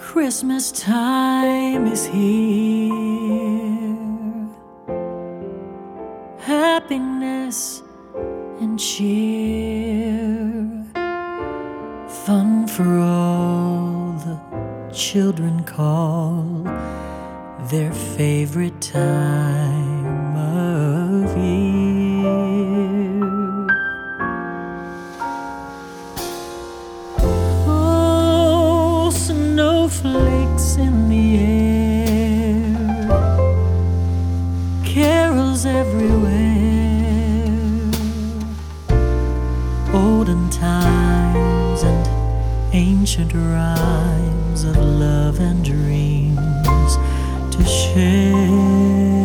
Christmas time is here. Happiness and cheer, fun for all the children call their favorite time of year. Oh, snowflakes in the air, carols everywhere, olden times and ancient rhymes of love and dreams to share.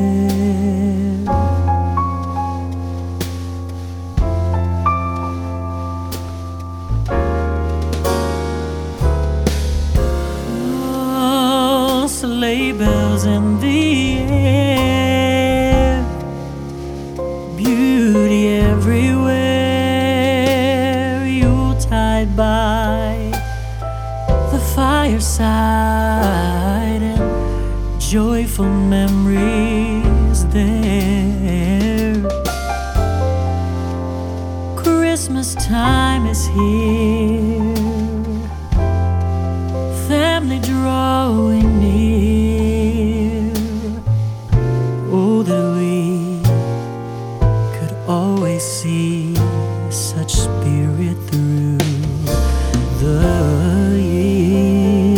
Oh, sleigh bells in the air, beauty everywhere, Yuletide by the fireside and joyful memories there. Christmas time is here, family drawing near. Oh, that we could always see such spirit through the year.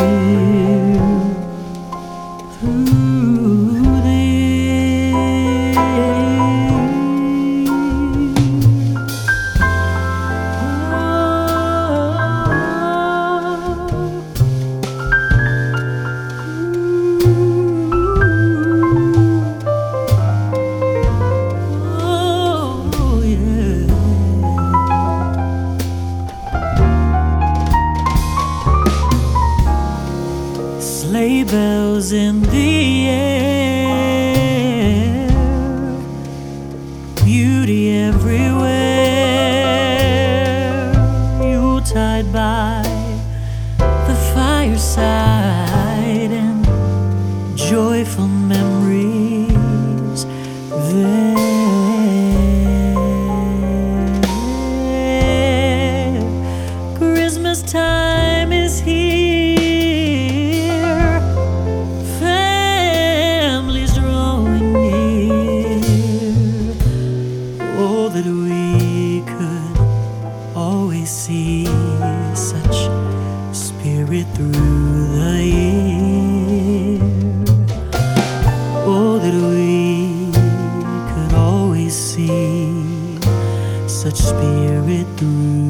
Sleigh bells in the air, beauty everywhere, Yuletide by the fireside and joyful memories there. Christmas time is here, that we could always see such spirit through the year. Oh, that we could always see such spirit through